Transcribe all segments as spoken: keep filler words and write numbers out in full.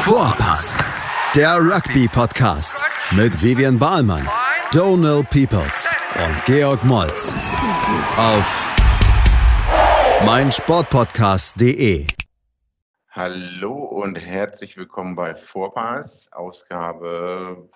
Vorpass, der Rugby-Podcast mit Vivian Bahlmann, Donald Peoples und Georg Moltz auf meinsportpodcast punkt de. Hallo und herzlich willkommen bei Vorpass, Ausgabe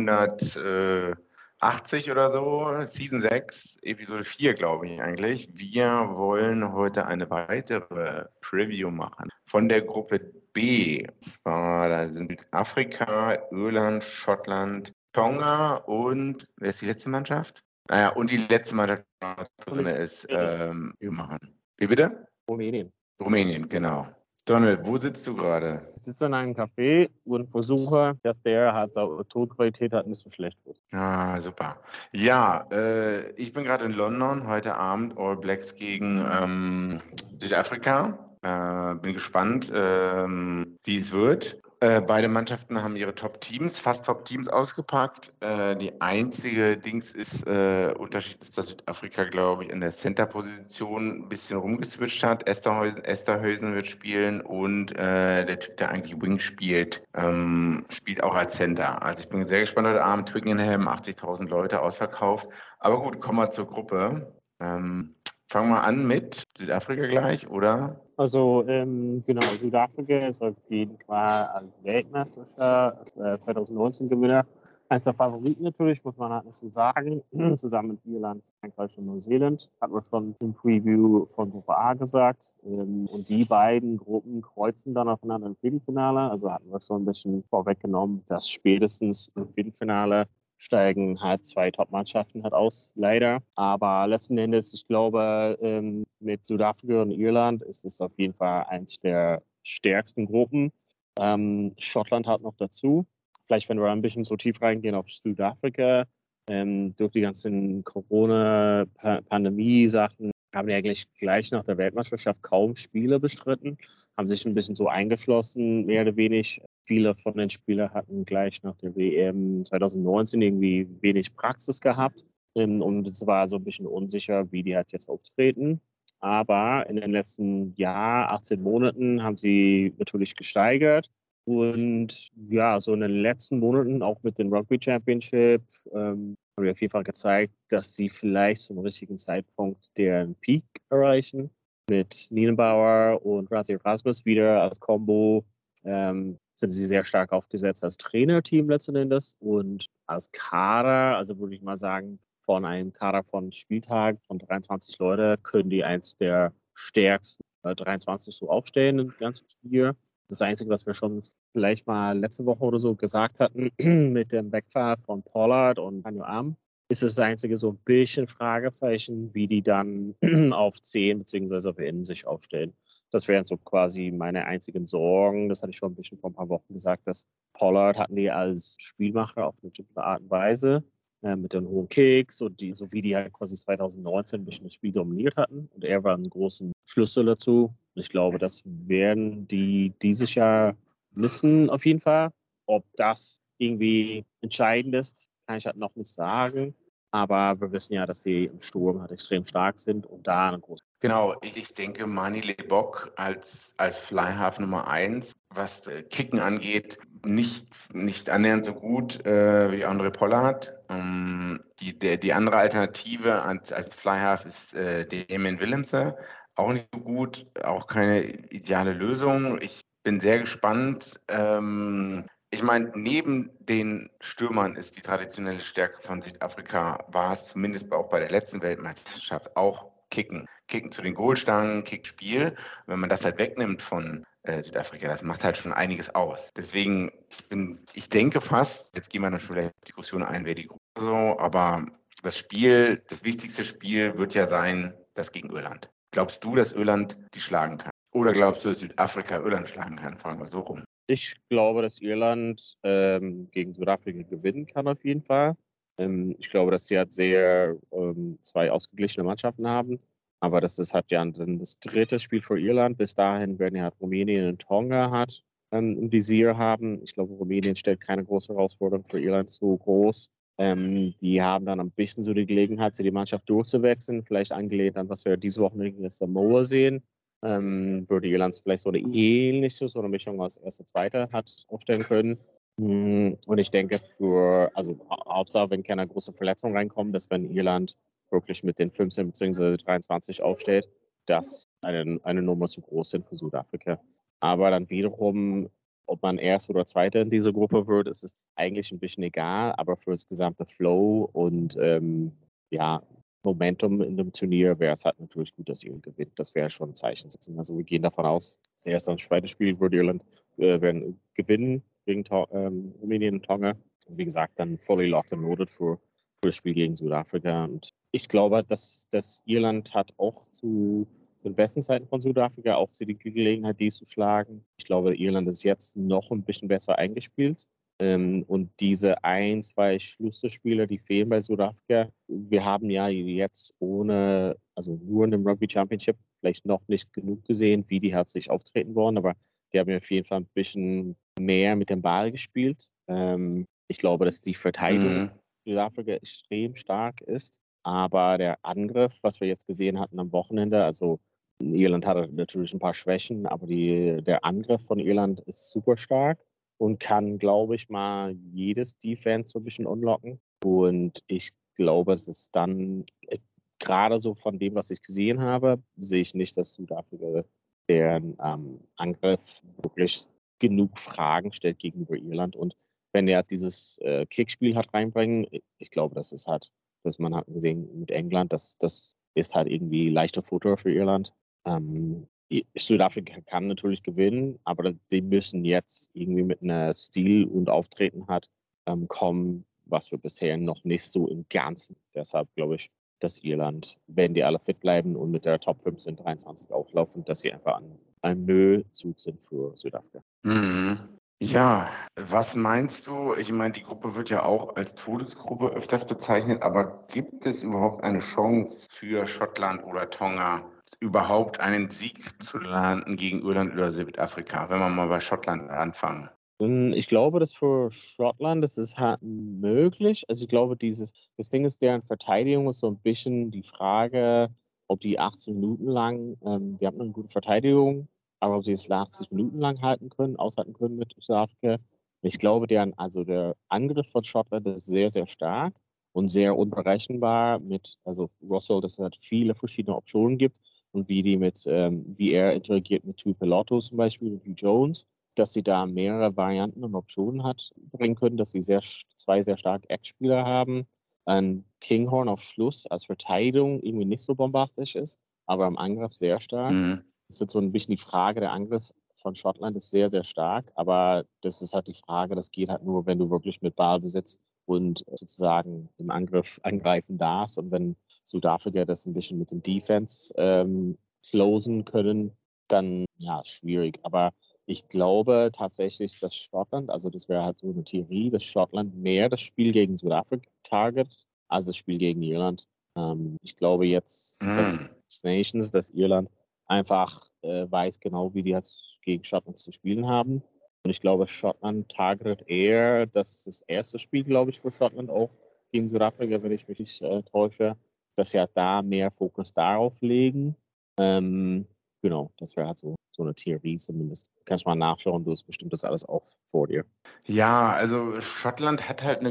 hundertachtzig oder so, Season sechs, Episode vier, glaube ich eigentlich. Wir wollen heute eine weitere Preview machen von der Gruppe B. Zwar, da sind Südafrika, Irland, Schottland, Tonga und, wer ist die letzte Mannschaft? Naja, und die letzte Mannschaft, die drin ist, ähm, wir machen. Wie bitte? Rumänien. Rumänien, genau. Donald, wo sitzt du gerade? Ich sitze in einem Café und versuche, dass der halt so Tonqualität hat, nicht so schlecht wird. Ah, super. Ja, äh, ich bin gerade in London, heute Abend All Blacks gegen ähm, Südafrika. Äh, bin gespannt, ähm, wie es wird. Äh, beide Mannschaften haben ihre Top-Teams, fast Top-Teams ausgepackt. Äh, die einzige Dings ist, äh, Unterschied ist, dass Südafrika, glaube ich, in der Center-Position ein bisschen rumgeswitcht hat. Esterhuizen, Esterhuizen wird spielen und äh, der Typ, der eigentlich Wing spielt, ähm, spielt auch als Center. Also ich bin sehr gespannt heute Abend. Twickenham, achtzigtausend Leute ausverkauft. Aber gut, kommen wir zur Gruppe. Ähm, fangen wir an mit Südafrika gleich, oder? Also ähm, genau, Südafrika ist auf jeden Fall als Weltmeisterscher, äh, zwanzig neunzehn Gewinner. Eines der Favoriten natürlich, muss man halt nicht so sagen, zusammen mit Irland, Frankreich und Neuseeland, hat man schon im Preview von Gruppe A gesagt. Ähm, und die beiden Gruppen kreuzen dann aufeinander im Viertelfinale, also hatten wir schon ein bisschen vorweggenommen, dass spätestens im Viertelfinale steigen halt zwei Top-Mannschaften halt aus, leider. Aber letzten Endes, ich glaube, ähm, mit Südafrika und Irland ist es auf jeden Fall eins der stärksten Gruppen. Ähm, Schottland hat noch dazu. Vielleicht, wenn wir ein bisschen so tief reingehen auf Südafrika, ähm, durch die ganzen Corona-Pandemie-Sachen haben die eigentlich gleich nach der Weltmeisterschaft kaum Spiele bestritten, haben sich ein bisschen so eingeschlossen, mehr oder weniger. Viele von den Spielern hatten gleich nach der W M zwanzig neunzehn irgendwie wenig Praxis gehabt. Und es war so ein bisschen unsicher, wie die halt jetzt auftreten. Aber in den letzten Jahr, achtzehn Monaten, haben sie natürlich gesteigert. Und ja, so in den letzten Monaten, auch mit dem Rugby Championship, ähm, haben wir auf jeden Fall gezeigt, dass sie vielleicht zum richtigen Zeitpunkt deren Peak erreichen. Mit Nienbauer und Rassie Erasmus wieder als Combo. Ähm, sind sie sehr stark aufgesetzt als Trainerteam letzten Endes und als Kader, also würde ich mal sagen, von einem Kader von Spieltag von dreiundzwanzig Leute können die eins der stärksten äh, dreiundzwanzig so aufstellen im ganzen Spiel. Das Einzige, was wir schon vielleicht mal letzte Woche oder so gesagt hatten mit dem Wegfall von Pollard und Daniel Arm, ist das einzige so ein bisschen Fragezeichen, wie die dann auf zehn bzw. auf Innen sich aufstellen. Das wären so quasi meine einzigen Sorgen. Das hatte ich schon ein bisschen vor ein paar Wochen gesagt, dass Pollard hatten die als Spielmacher auf eine bestimmte Art und Weise äh, mit den hohen Kicks und die, so wie die halt quasi zwanzig neunzehn ein bisschen das Spiel dominiert hatten. Und er war ein großen Schlüssel dazu. Und ich glaube, das werden die dieses Jahr missen auf jeden Fall. Ob das irgendwie entscheidend ist, kann ich halt noch nicht sagen. Aber wir wissen ja, dass sie im Sturm halt extrem stark sind und da eine große. Genau, ich, ich denke, Mani Lebok als, als Fly-Half Nummer eins, was äh, Kicken angeht, nicht, nicht annähernd so gut äh, wie André Pollard. Ähm, die, der, die andere Alternative als, als Fly-Half ist äh, Damien Willemse. Auch nicht so gut, auch keine ideale Lösung. Ich bin sehr gespannt. Ähm, ich meine, neben den Stürmern ist die traditionelle Stärke von Südafrika, war es zumindest auch bei der letzten Weltmeisterschaft, auch Kicken. Kicken zu den Goalstangen, Kickspiel. Wenn man das halt wegnimmt von äh, Südafrika, das macht halt schon einiges aus. Deswegen, ich, bin, ich denke fast, jetzt gehen wir dann vielleicht die Diskussion ein, wer die Gruppe so, aber das Spiel, das wichtigste Spiel wird ja sein, das gegen Irland. Glaubst du, dass Irland die schlagen kann? Oder glaubst du, dass Südafrika Irland schlagen kann? Fragen wir so rum. Ich glaube, dass Irland ähm, gegen Südafrika gewinnen kann auf jeden Fall. Ähm, ich glaube, dass sie halt sehr ähm, zwei ausgeglichene Mannschaften haben. Aber das ist halt ja dann das dritte Spiel für Irland. Bis dahin werden ja halt Rumänien und Tonga hat ähm, im Visier haben. Ich glaube, Rumänien stellt keine große Herausforderung für Irland so groß. Ähm, die haben dann ein bisschen so die Gelegenheit, sie die Mannschaft durchzuwechseln. Vielleicht angelehnt an, was wir diese Woche gegen Samoa sehen. Ähm, würde Irland vielleicht so eine ähnliche, so eine Mischung aus erster, zweiter hat aufstellen können. Und ich denke für, also Hauptsache, wenn keine große Verletzung reinkommt, dass wenn Irland wirklich mit den fünfzehn bzw. dreiundzwanzig aufsteht, dass eine, eine Nummer zu groß sind für Südafrika. Aber dann wiederum, ob man erst oder zweiter in dieser Gruppe wird, ist es eigentlich ein bisschen egal. Aber für das gesamte Flow und ähm, ja, Momentum in dem Turnier wäre es halt natürlich gut, dass Irland gewinnt. Das wäre schon ein Zeichen. Also wir gehen davon aus, das erste und zweite Spiel würde Irland äh, werden gewinnen gegen ähm, Rumänien und Tonga. Und wie gesagt, dann fully locked and loaded für, für das Spiel gegen Südafrika. Und ich glaube, dass, dass Irland hat auch zu den besten Zeiten von Südafrika auch zu die Gelegenheit, die zu schlagen. Ich glaube, Irland ist jetzt noch ein bisschen besser eingespielt. Ähm, und diese ein, zwei Schlüsselspieler, die fehlen bei Südafrika. Wir haben ja jetzt ohne, also nur in dem Rugby Championship vielleicht noch nicht genug gesehen, wie die herzlich auftreten wollen, aber die haben ja auf jeden Fall ein bisschen mehr mit dem Ball gespielt. Ähm, ich glaube, dass die Verteidigung Mhm. Südafrika extrem stark ist, aber der Angriff, was wir jetzt gesehen hatten am Wochenende, also Irland hatte natürlich ein paar Schwächen, aber die, der Angriff von Irland ist super stark und kann, glaube ich, mal jedes Defense so ein bisschen unlocken. Und ich glaube, es ist dann, äh, gerade so von dem, was ich gesehen habe, sehe ich nicht, dass Südafrika deren ähm, Angriff wirklich genug Fragen stellt gegenüber Irland. Und wenn er dieses äh, Kickspiel hat reinbringen, ich glaube, das ist halt, dass man hat gesehen mit England, das, das ist halt irgendwie leichter Futter für Irland. Ähm, Südafrika kann natürlich gewinnen, aber die müssen jetzt irgendwie mit einer Stil und Auftreten hat ähm, kommen, was wir bisher noch nicht so im Ganzen. Deshalb glaube ich, dass Irland, wenn die alle fit bleiben und mit der Top fünfzehn dreiundzwanzig auflaufen, dass sie einfach an einem Müllzug sind für Südafrika. Mhm. Ja, was meinst du? Ich meine, die Gruppe wird ja auch als Todesgruppe öfters bezeichnet, aber gibt es überhaupt eine Chance für Schottland oder Tonga, überhaupt einen Sieg zu landen gegen Irland oder Südafrika, wenn wir mal bei Schottland anfangen? Ich glaube, dass für Schottland das ist halt möglich. Also ich glaube, dieses, das Ding ist, deren Verteidigung ist so ein bisschen die Frage, ob die achtzehn Minuten lang, ähm, die haben eine gute Verteidigung, aber ob sie es achtzig Minuten lang halten können, aushalten können mit Südafrika. Ich glaube, deren, also der Angriff von Schottland ist sehr, sehr stark und sehr unberechenbar mit, also Russell, dass es halt viele verschiedene Optionen gibt und wie die mit, ähm, wie er interagiert mit Tuipulotu zum Beispiel, wie Jones, dass sie da mehrere Varianten und Optionen hat bringen können, dass sie sehr, zwei sehr starke Eckspieler haben. Ein Kinghorn auf Schluss als Verteidigung irgendwie nicht so bombastisch ist, aber im Angriff sehr stark. Mhm. Das ist so ein bisschen die Frage, der Angriff von Schottland ist sehr, sehr stark, aber das ist halt die Frage, das geht halt nur, wenn du wirklich mit Ballbesitz und sozusagen im Angriff angreifen darfst und wenn Südafrika das ein bisschen mit dem Defense ähm, closen können, dann ja, schwierig. Aber ich glaube tatsächlich, dass Schottland, also das wäre halt so eine Theorie, dass Schottland mehr das Spiel gegen Südafrika target als das Spiel gegen Irland. Ähm, ich glaube jetzt, dass Mhm. Nations, dass Irland einfach äh, weiß genau, wie die jetzt gegen Schottland zu spielen haben. Und ich glaube, Schottland targetet eher, das ist das erste Spiel, glaube ich, für Schottland auch gegen Südafrika, wenn ich mich nicht äh, täusche, dass sie halt da mehr Fokus darauf legen. Ähm, genau, das wäre halt so, so eine Theorie zumindest. Du kannst mal nachschauen, du hast bestimmt das alles auch vor dir. Ja, also Schottland hat halt eine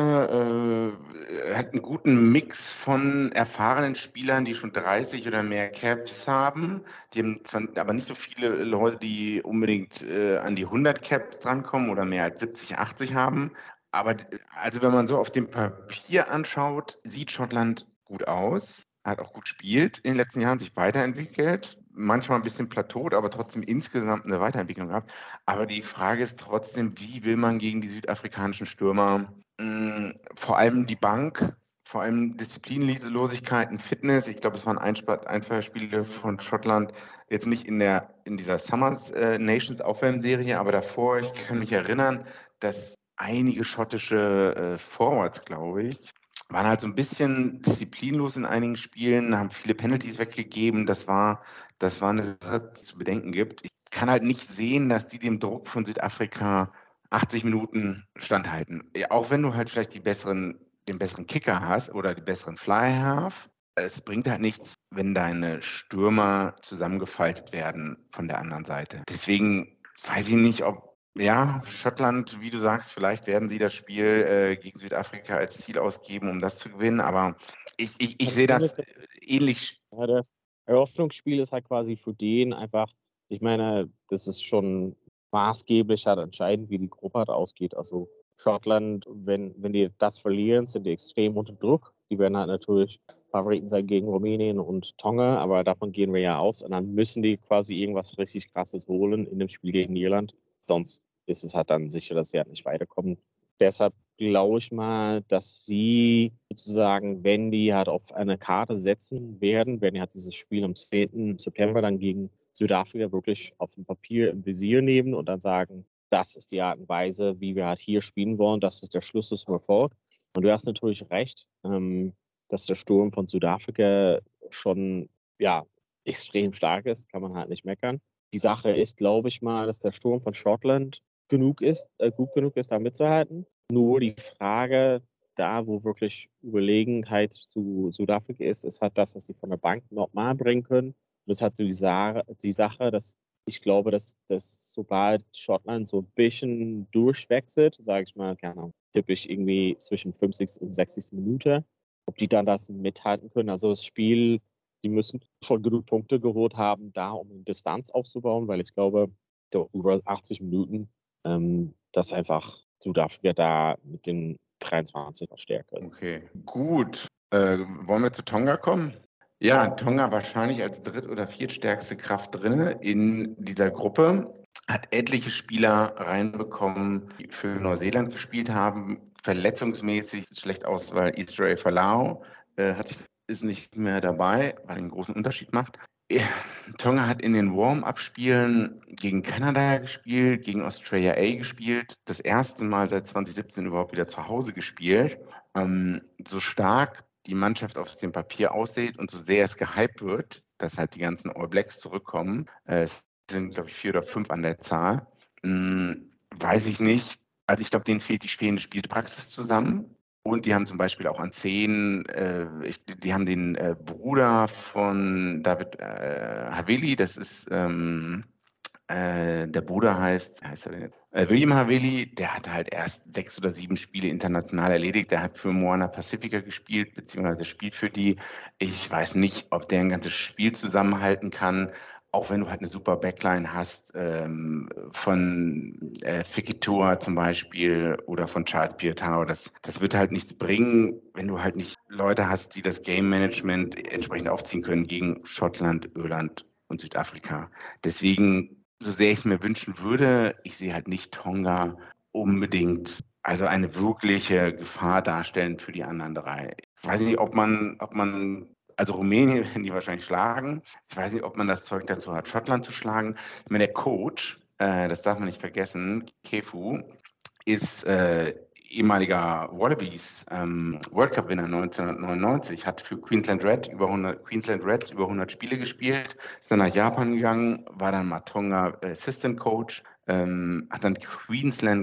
gute, äh, hat einen guten Mix von erfahrenen Spielern, die schon dreißig oder mehr Caps haben. Die haben zwar aber nicht so viele Leute, die unbedingt äh, an die hundert Caps drankommen oder mehr als siebzig, achtzig haben. Aber also wenn man so auf dem Papier anschaut, sieht Schottland gut aus, hat auch gut gespielt in den letzten Jahren, sich weiterentwickelt, manchmal ein bisschen plateaut, aber trotzdem insgesamt eine Weiterentwicklung gehabt. Aber die Frage ist trotzdem, wie will man gegen die südafrikanischen Stürmer, mh, vor allem die Bank, vor allem Disziplinlosigkeiten, Fitness. Ich glaube, es waren ein, ein, zwei Spiele von Schottland, jetzt nicht in der in dieser Summers äh, Nations Aufwärmserie, aber davor, ich kann mich erinnern, dass einige schottische äh, Forwards, glaube ich, waren halt so ein bisschen disziplinlos in einigen Spielen, haben viele Penalties weggegeben. Das war, das war eine Sache, die es zu bedenken gibt. Ich kann halt nicht sehen, dass die dem Druck von Südafrika achtzig Minuten standhalten. Ja, auch wenn du halt vielleicht die besseren, den besseren Kicker hast oder die besseren Fly Half, es bringt halt nichts, wenn deine Stürmer zusammengefaltet werden von der anderen Seite. Deswegen weiß ich nicht, ob, ja, Schottland, wie du sagst, vielleicht werden sie das Spiel äh, gegen Südafrika als Ziel ausgeben, um das zu gewinnen, aber ich, ich, ich sehe das ähnlich. Ja, das Eröffnungsspiel ist halt quasi für den einfach, ich meine, das ist schon maßgeblich halt entscheidend, wie die Gruppe halt ausgeht. Also Schottland, wenn, wenn die das verlieren, sind die extrem unter Druck. Die werden halt natürlich Favoriten sein gegen Rumänien und Tonga, aber davon gehen wir ja aus. Und dann müssen die quasi irgendwas richtig Krasses holen in dem Spiel gegen Irland. Sonst ist es halt dann sicher, dass sie halt nicht weiterkommen. Deshalb glaube ich mal, dass sie sozusagen, wenn die halt auf eine Karte setzen werden, werden die halt dieses Spiel am zehnten September dann gegen Südafrika wirklich auf dem Papier im Visier nehmen und dann sagen, das ist die Art und Weise, wie wir halt hier spielen wollen, das ist der Schlüssel zum Erfolg. Und du hast natürlich recht, ähm, dass der Sturm von Südafrika schon ja extrem stark ist, kann man halt nicht meckern. Die Sache ist, glaube ich mal, dass der Sturm von Schottland genug ist, äh, gut genug ist, da mitzuhalten. Nur die Frage, da wo wirklich Überlegenheit zu Südafrika ist, ist halt das, was sie von der Bank nochmal bringen können. Und das hat so die, Sa- die Sache, dass ich glaube, dass, dass sobald Schottland so ein bisschen durchwechselt, sage ich mal, keine Ahnung, typisch irgendwie zwischen fünfzigsten und sechzigsten Minute, ob die dann das mithalten können. Also das Spiel, die müssen schon genug Punkte geholt haben, da um eine Distanz aufzubauen, weil ich glaube, über achtzig Minuten, ähm, dass einfach Südafrika da mit den dreiundzwanzig stärker. Okay, gut. Äh, wollen wir zu Tonga kommen? Ja, Tonga wahrscheinlich als dritt- oder viertstärkste Kraft drin in dieser Gruppe. Hat etliche Spieler reinbekommen, die für Neuseeland gespielt haben. Verletzungsmäßig schlecht aus, weil Israel Folau äh, hat, ist nicht mehr dabei, weil er einen großen Unterschied macht. Tonga hat in den Warm-up-Spielen gegen Kanada gespielt, gegen Australia A gespielt, das erste Mal seit zwanzig siebzehn überhaupt wieder zu Hause gespielt. Ähm, so stark die Mannschaft auf dem Papier aussieht und so sehr es gehypt wird, dass halt die ganzen All Blacks zurückkommen, äh, es sind, glaube ich, vier oder fünf an der Zahl, hm, weiß ich nicht. Also ich glaube, denen fehlt die fehlende Spielpraxis zusammen. Und die haben zum Beispiel auch an zehn, äh, ich, die haben den äh, Bruder von David äh, Havili, das ist, ähm, äh, der Bruder heißt, heißt er denn jetzt? Äh, William Havili, der hat halt erst sechs oder sieben Spiele international erledigt. Der hat für Moana Pacifica gespielt, beziehungsweise spielt für die. Ich weiß nicht, ob der ein ganzes Spiel zusammenhalten kann. Auch wenn du halt eine super Backline hast, ähm, von äh, Fekitoa zum Beispiel oder von Charles Piutau, das, das wird halt nichts bringen, wenn du halt nicht Leute hast, die das Game Management entsprechend aufziehen können gegen Schottland, Irland und Südafrika. Deswegen, so sehr ich es mir wünschen würde, ich sehe halt nicht Tonga unbedingt, also eine wirkliche Gefahr darstellen für die anderen drei. Ich weiß nicht, ob man, ob man also Rumänien werden die wahrscheinlich schlagen. Ich weiß nicht, ob man das Zeug dazu hat, Schottland zu schlagen. Ich meine, der Coach, äh, das darf man nicht vergessen, Kefu, ist äh, ehemaliger Wallabies ähm, World Cup-Winner neunzehnhundertneunundneunzig, hat für Queensland Red über hundert, Queensland Reds über hundert Spiele gespielt, ist dann nach Japan gegangen, war dann mal Tonga Assistant Coach, ähm, hat dann Queensland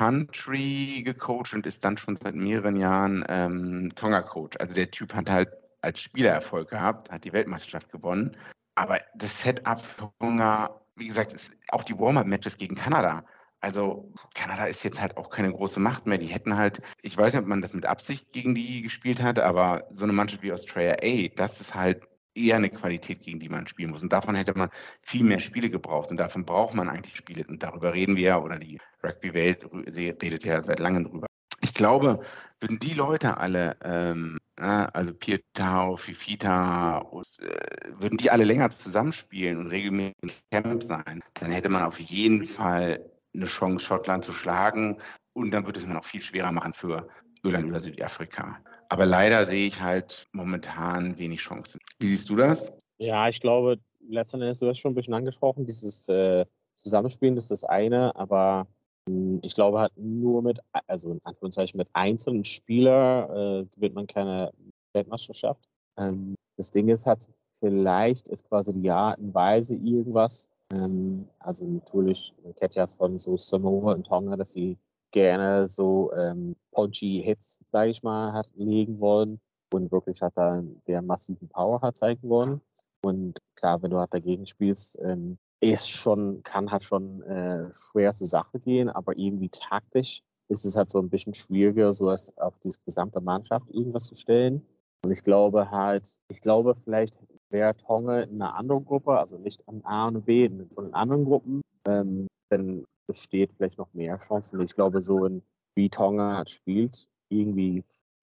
Country gecoacht und ist dann schon seit mehreren Jahren ähm, Tonga Coach. Also der Typ hat halt als Spieler Erfolg gehabt, hat die Weltmeisterschaft gewonnen. Aber das Setup für Tonga, wie gesagt, ist auch die Warm-Up-Matches gegen Kanada. Also Kanada ist jetzt halt auch keine große Macht mehr. Die hätten halt, ich weiß nicht, ob man das mit Absicht gegen die gespielt hat, aber so eine Mannschaft wie Australia A, das ist halt eher eine Qualität, gegen die man spielen muss. Und davon hätte man viel mehr Spiele gebraucht. Und davon braucht man eigentlich Spiele. Und darüber reden wir ja, oder die Rugby-Welt redet ja seit langem drüber. Ich glaube, würden die Leute alle, ähm, also Piutau, Fifita, äh, würden die alle länger zusammenspielen und regelmäßig im Camp sein, dann hätte man auf jeden Fall eine Chance, Schottland zu schlagen. Und dann würde es mir noch viel schwerer machen für Irland oder Südafrika. Aber leider sehe ich halt momentan wenig Chancen. Wie siehst du das? Ja, ich glaube, letzten Endes, du hast schon ein bisschen angesprochen, dieses äh, Zusammenspielen ist das eine, aber mh, ich glaube halt nur mit, also in Anführungszeichen mit einzelnen Spielern äh, gewinnt man keine Weltmeisterschaft. Ähm, das Ding ist halt, vielleicht ist quasi die Art und Weise irgendwas, ähm, also natürlich, man kennt ja von so Samoa und Tonga, dass sie gerne so ähm, punchy Hits, sage ich mal, hat legen wollen. und wirklich hat da der massiven Power hat zeigen wollen. Und klar, wenn du halt dagegen spielst, ähm, ist schon, kann halt schon äh, schwer zur Sache gehen, aber irgendwie taktisch ist es halt so ein bisschen schwieriger, so als auf die gesamte Mannschaft irgendwas zu stellen. Und ich glaube halt, ich glaube vielleicht wäre Tonga in einer anderen Gruppe, also nicht an A und B, sondern in anderen Gruppen, ähm, dann besteht vielleicht noch mehr Chancen. Ich glaube, so in, wie Tonga halt spielt, irgendwie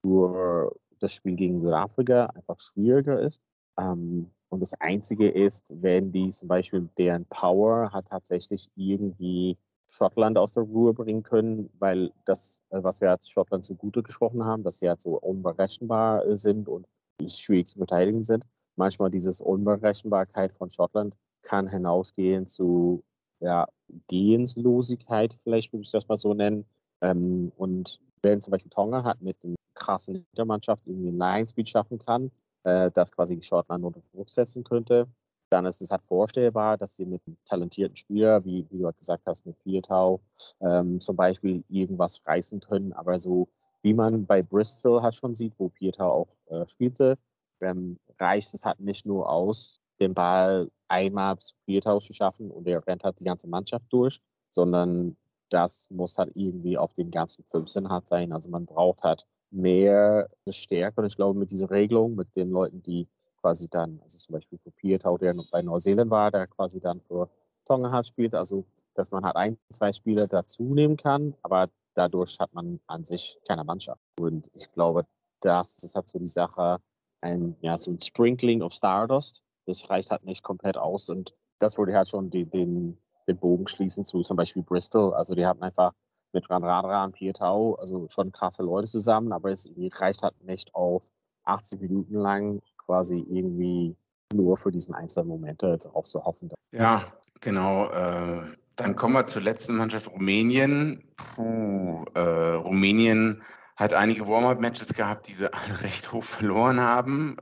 für das Spiel gegen Südafrika einfach schwieriger ist. Ähm, und das Einzige ist, wenn die zum Beispiel deren Power hat tatsächlich irgendwie Schottland aus der Ruhe bringen können, weil das, was wir als Schottland zugute gesprochen haben, dass sie halt so unberechenbar sind und schwierig zu verteidigen sind. Manchmal diese Unberechenbarkeit von Schottland kann hinausgehen zu ja, Ideenlosigkeit, vielleicht würde ich das mal so nennen. Ähm, und wenn zum Beispiel Tonga hat mit einer krassen Hintermannschaft irgendwie ein Line-Speed schaffen kann, äh, das quasi Schottland unter Druck setzen könnte, dann ist es halt vorstellbar, dass sie mit einem talentierten Spieler, wie, wie du halt gesagt hast, mit Pietau ähm, zum Beispiel irgendwas reißen können. Aber so wie man bei Bristol halt schon sieht, wo Pietau auch äh, spielte, ähm, reicht es halt nicht nur aus, den Ball einmal zu Pietau zu schaffen und er rennt halt die ganze Mannschaft durch, sondern das muss halt irgendwie auf den ganzen fünfzehn halt sein. Also man braucht halt mehr Stärke und ich glaube mit dieser Regelung, mit den Leuten, die quasi dann, also zum Beispiel für Pietau, der bei Neuseeland war, der quasi dann für Tonga halt spielt, also dass man halt ein, zwei Spieler dazu nehmen kann, aber dadurch hat man an sich keine Mannschaft. Und ich glaube, das ist halt so die Sache, ein, ja, so ein Sprinkling of Stardust, das reicht halt nicht komplett aus und das würde halt schon die, den, den Bogen schließen zu zum Beispiel Bristol, also die hatten einfach mit Radradra und Pietau, also schon krasse Leute zusammen, aber es reicht halt nicht auf achtzig Minuten lang quasi irgendwie nur für diesen einzelnen Momente darauf zu hoffen. Ja, genau. Äh, dann kommen wir zur letzten Mannschaft, Rumänien. Puh, äh, Rumänien hat einige Warm-up-Matches gehabt, die sie alle recht hoch verloren haben.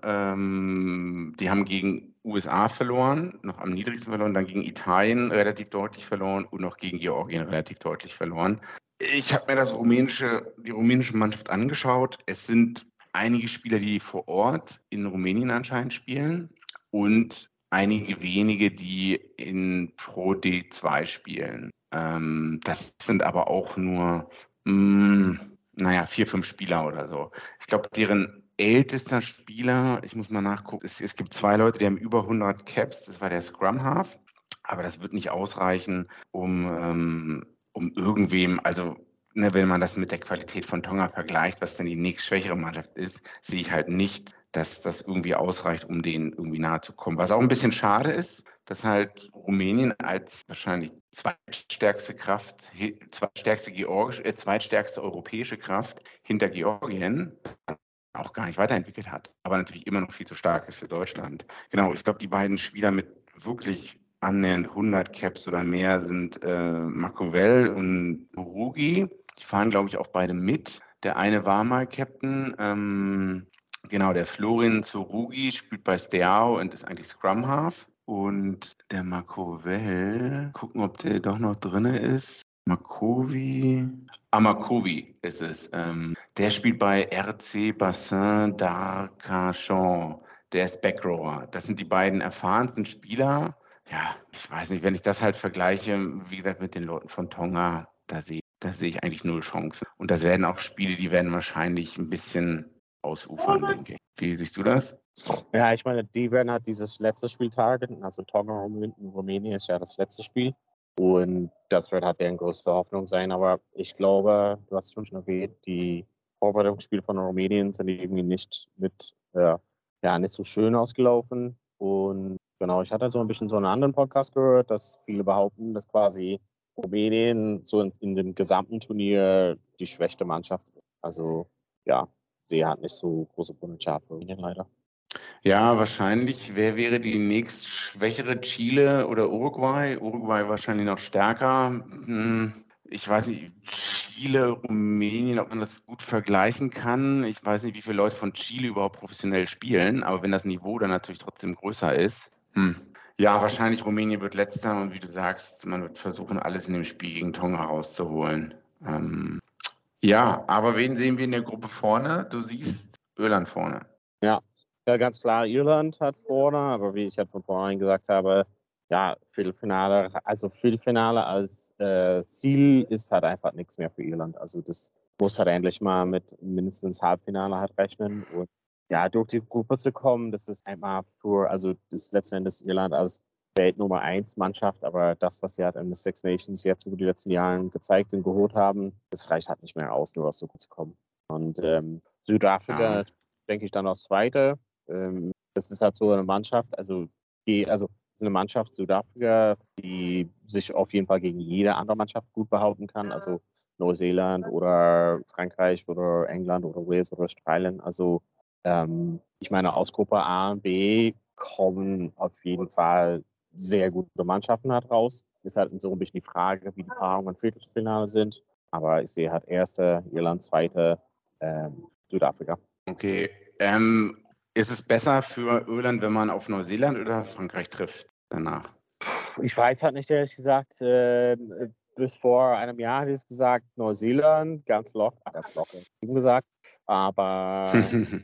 Ähm, die haben gegen U S A verloren, noch am niedrigsten verloren, dann gegen Italien relativ deutlich verloren und noch gegen Georgien relativ deutlich verloren. Ich habe mir das rumänische, die rumänische Mannschaft angeschaut. Es sind einige Spieler, die vor Ort in Rumänien anscheinend spielen und einige wenige, die in Pro D zwei spielen. Ähm, das sind aber auch nur, mh, naja, vier, fünf Spieler oder so. Ich glaube, deren ältester Spieler, ich muss mal nachgucken, es, es gibt zwei Leute, die haben über hundert Caps, das war der Scrum Half, aber das wird nicht ausreichen, um, ähm, um irgendwem, also ne, wenn man das mit der Qualität von Tonga vergleicht, was dann die nächstschwächere Mannschaft ist, sehe ich halt nicht, dass das irgendwie ausreicht, um denen irgendwie nahe zu kommen. Was auch ein bisschen schade ist, dass halt Rumänien als wahrscheinlich zweitstärkste Kraft, zweitstärkste, Georgisch, äh, zweitstärkste europäische Kraft hinter Georgien auch gar nicht weiterentwickelt hat, aber natürlich immer noch viel zu stark ist für Deutschland. Genau, ich glaube, die beiden Spieler mit wirklich annähernd hundert Caps oder mehr sind äh, Makovell und Urugi. Die fahren, glaube ich, auch beide mit. Der eine war mal Captain. Ähm, genau, der Florin Zurugi spielt bei Steaua und ist eigentlich Scrum Half. Und der Makovell, gucken, ob der doch noch drin ist. Makovi, ah, Makovi ist es. Ähm, der spielt bei R C Bassin d'Arcachon. Der ist Backrower. Das sind die beiden erfahrensten Spieler. Ja, ich weiß nicht, wenn ich das halt vergleiche, wie gesagt, mit den Leuten von Tonga, da sehe da sehe ich eigentlich null Chancen. Und das werden auch Spiele, die werden wahrscheinlich ein bisschen ausufern, denke ich. Wie siehst du das? Ja, ich meine, die werden halt dieses letzte Spiel targeten. Also Tonga in Rumänien ist ja das letzte Spiel. Und das wird halt deren größte Hoffnung sein. Aber ich glaube, du hast schon erwähnt, die Vorbereitungsspiele von Rumänien sind irgendwie nicht mit, äh, ja, nicht so schön ausgelaufen. Und genau, ich hatte so ein bisschen so einen anderen Podcast gehört, dass viele behaupten, dass quasi Rumänien so in, in dem gesamten Turnier die schwächste Mannschaft ist. Also ja, sie hat nicht so große Potenzial für Rumänien leider. Ja, wahrscheinlich. Wer wäre die nächst schwächere? Chile oder Uruguay? Uruguay wahrscheinlich noch stärker. Ich weiß nicht, Chile, Rumänien, ob man das gut vergleichen kann. Ich weiß nicht, wie viele Leute von Chile überhaupt professionell spielen, aber wenn das Niveau dann natürlich trotzdem größer ist. Hm. Ja, wahrscheinlich Rumänien wird letzter und wie du sagst, man wird versuchen, alles in dem Spiel gegen Tonga rauszuholen. Ähm, ja, aber wen sehen wir in der Gruppe vorne? Du siehst Irland vorne. Ja, ja, ganz klar, Irland hat vorne, aber wie ich ja von vornherein gesagt habe, ja, Viertelfinale, also Viertelfinale als äh, Ziel ist halt einfach nichts mehr für Irland. Also das muss halt endlich mal mit mindestens Halbfinale halt rechnen. Und ja, durch die Gruppe zu kommen, das ist einfach für, also das letzten Endes Irland als Welt Nummer eins Mannschaft, aber das, was sie halt in den Six Nations jetzt über die letzten Jahre gezeigt und geholt haben, das reicht halt nicht mehr aus, nur aus so gut zu kommen. Und ähm, Südafrika, ja. denke ich dann aufs Zweite. Ähm, das ist halt so eine Mannschaft, also die, also das ist eine Mannschaft Südafrika, die sich auf jeden Fall gegen jede andere Mannschaft gut behaupten kann, also Neuseeland oder Frankreich oder England oder Wales oder Australien. Also ähm, ich meine, aus Gruppe A und B kommen auf jeden Fall sehr gute Mannschaften halt raus. Ist halt so ein bisschen die Frage, wie die Paarungen im Viertelfinale sind. Aber ich sehe halt erste, Irland, zweite, ähm, Südafrika. Okay. Ähm, ist es besser für Irland, wenn man auf Neuseeland oder Frankreich trifft danach? Ich weiß halt nicht, ehrlich gesagt. Äh, bis vor einem Jahr hätte ich gesagt, Neuseeland, ganz locker, ganz locker, gesagt. Aber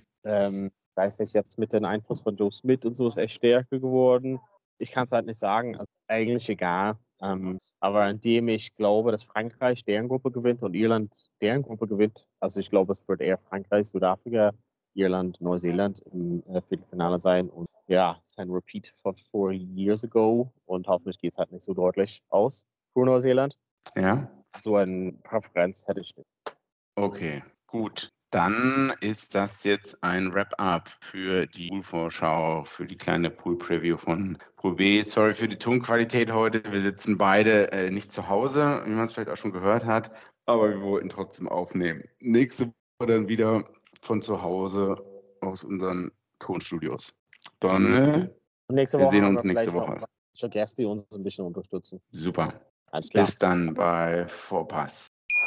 ähm, weiß nicht, jetzt mit dem Einfluss von Joe Smith und so ist echt stärker geworden. Ich kann es halt nicht sagen, also eigentlich egal. Ähm, aber indem ich glaube, dass Frankreich deren Gruppe gewinnt und Irland deren Gruppe gewinnt, also ich glaube, es wird eher Frankreich, Südafrika, Irland, Neuseeland im äh, Viertelfinale sein. Und ja, es ist ein Repeat von four years ago und hoffentlich geht es halt nicht so deutlich aus für Neuseeland. Ja. So eine Präferenz hätte ich nicht. Okay, gut. Dann ist das jetzt ein Wrap-up für die Pool-Vorschau, für die kleine Pool-Preview von Pool B. Sorry für die Tonqualität heute. Wir sitzen beide äh, nicht zu Hause, wie man es vielleicht auch schon gehört hat, aber wir wollten trotzdem aufnehmen. Nächste Woche dann wieder von zu Hause aus unseren Tonstudios. Dann nächste wir Woche sehen uns nächste Woche. Schon Gäste, die uns ein bisschen unterstützen. Super. Alles klar. Bis dann bei Vorpass.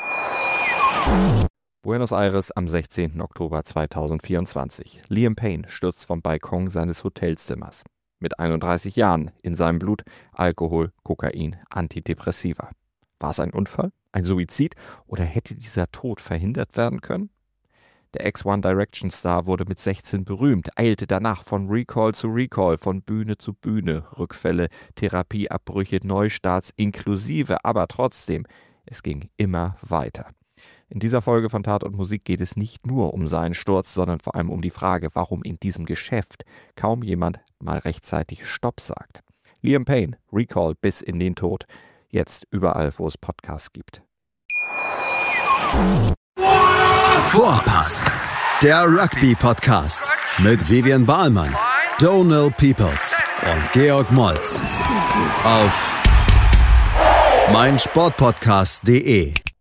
Buenos Aires am sechzehnten Oktober zweitausendvierundzwanzig. Liam Payne stürzt vom Balkon seines Hotelzimmers. Mit einunddreißig Jahren, in seinem Blut Alkohol, Kokain, Antidepressiva. War es ein Unfall, ein Suizid oder hätte dieser Tod verhindert werden können? Der Ex-One Direction Star wurde mit sechzehn berühmt, eilte danach von Recall zu Recall, von Bühne zu Bühne, Rückfälle, Therapieabbrüche, Neustarts inklusive, aber trotzdem, es ging immer weiter. In dieser Folge von Tat und Musik geht es nicht nur um seinen Sturz, sondern vor allem um die Frage, warum in diesem Geschäft kaum jemand mal rechtzeitig Stopp sagt. Liam Payne, Recall bis in den Tod. Jetzt überall, wo es Podcasts gibt. Vorpass, der Rugby-Podcast mit Vivian Bahlmann, Donald Peoples und Georg Moltz auf meinsportpodcast punkt de.